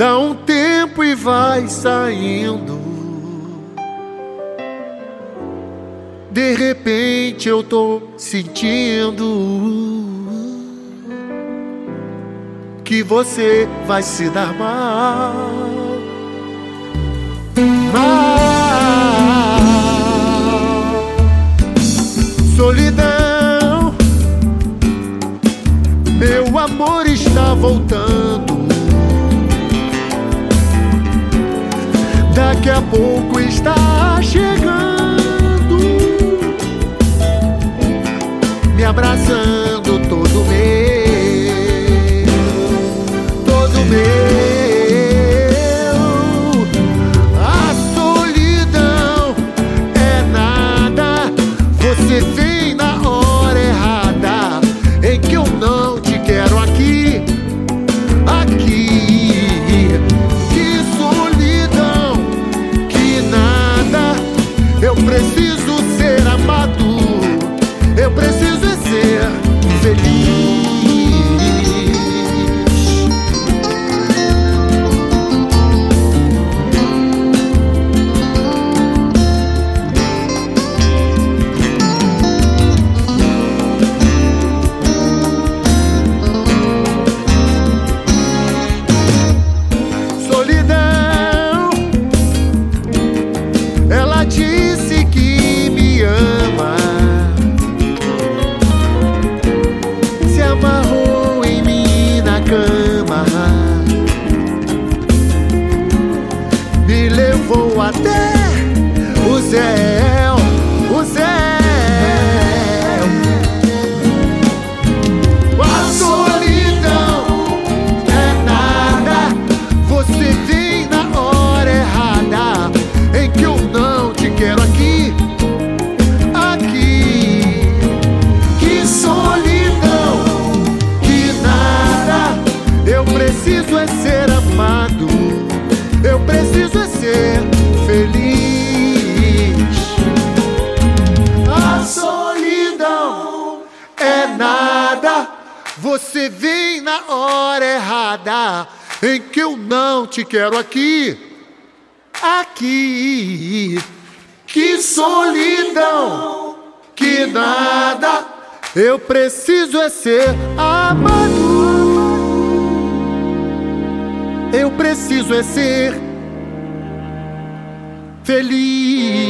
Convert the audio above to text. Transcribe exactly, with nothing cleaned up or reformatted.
Dá um tempo e vai saindo. De repente eu tô sentindo que você vai se dar mal. Mal. Solidão, meu amor está voltando. Daqui a pouco está chegando, me abraçando todo meu, todo meu. A solidão é nada, você vem na hora errada, em que eu não te quero aqui, aqui. Eu preciso ser amado, eu preciso é ser feliz. Solidão, ela disse que me ama, se amarrou em mim na cama, me levou até o céu, o céu. A solidão é nada, você vem na hora errada, em que eu não te quero aqui, aqui. Que solidão, que nada, eu preciso é ser amado, eu preciso é ser feliz. A solidão é nada, você vem na hora errada, em que eu não te quero aqui, aqui. Que solidão, que nada, eu preciso é ser amado, eu preciso é ser feliz.